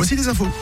Voici les infos.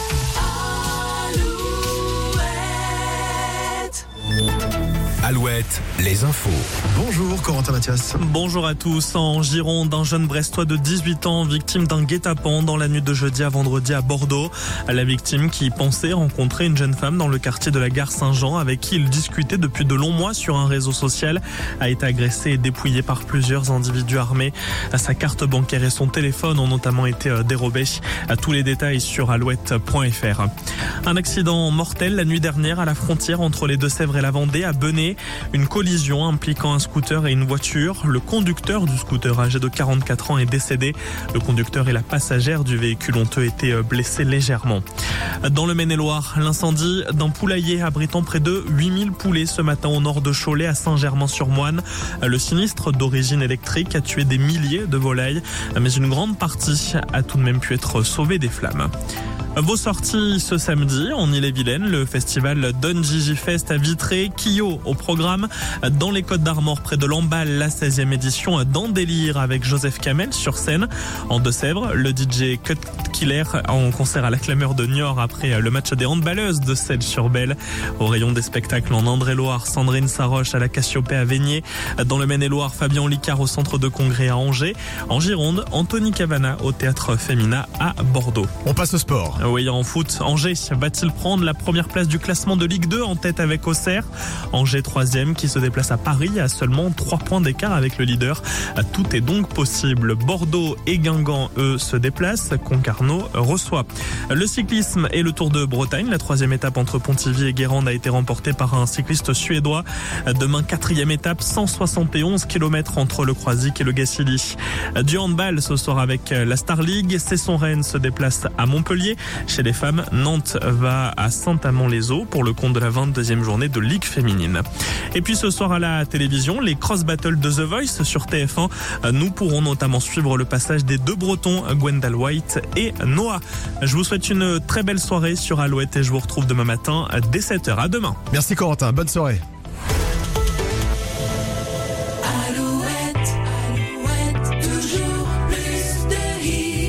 Alouette, les infos. Bonjour Corentin Mathias. Bonjour à tous. En Gironde, un jeune Brestois de 18 ans victime d'un guet-apens dans la nuit de jeudi à vendredi à Bordeaux. La victime qui pensait rencontrer une jeune femme dans le quartier de la gare Saint-Jean avec qui il discutait depuis de longs mois sur un réseau social a été agressé et dépouillé par plusieurs individus armés. Sa carte bancaire et son téléphone ont notamment été dérobés. Tous les détails sur alouette.fr. Un accident mortel la nuit dernière à la frontière entre les Deux-Sèvres et la Vendée à Benay. Une collision impliquant un scooter et une voiture. Le conducteur du scooter âgé de 44 ans est décédé. Le conducteur et la passagère du véhicule ont eux été blessés légèrement. Dans le Maine-et-Loire, l'incendie d'un poulailler abritant près de 8000 poulets ce matin au nord de Cholet à Saint-Germain-sur-Moine. Le sinistre d'origine électrique a tué des milliers de volailles, mais une grande partie a tout de même pu être sauvée des flammes. Vos sorties ce samedi en Ille-et-Vilaine, le festival Don Gigi Fest à Vitré, Kyo au programme. Dans les Côtes-d'Armor, près de Lamballe, la 16e édition d'En Délire avec Joseph Kamel sur scène. En Deux-Sèvres, le DJ Cut Killer en concert à la Clameur de Niort après le match des handballeuses de Celles-sur-Belle. Au rayon des spectacles en Indre-et-Loire, Sandrine Saroche à la Cassiopée à Veigné. Dans le Maine-et-Loire, Fabien Licard au centre de congrès à Angers. En Gironde, Anthony Cavana au théâtre Femina à Bordeaux. On passe au sport. Oui, en foot, Angers va-t-il prendre la première place du classement de Ligue 2 en tête avec Auxerre? Angers 3e qui se déplace à Paris à seulement 3 points d'écart avec le leader. Tout est donc possible. Bordeaux et Guingamp, eux, se déplacent. Concarneau reçoit. Le cyclisme et le Tour de Bretagne. La 3e étape entre Pontivy et Guérande a été remportée par un cycliste suédois. Demain, 4e étape, 171 km entre le Croisic et le Gacilly. Du handball ce soir avec la Star League. Cesson-Rennes se déplace à Montpellier. Chez les femmes, Nantes va à Saint-Amand-les-Eaux pour le compte de la 22e journée de Ligue féminine. Et puis ce soir à la télévision, les cross battles de The Voice sur TF1. Nous pourrons notamment suivre le passage des deux Bretons, Gwendal White et Noah. Je vous souhaite une très belle soirée sur Alouette et je vous retrouve demain matin dès 7h. À demain. Merci Corentin, bonne soirée.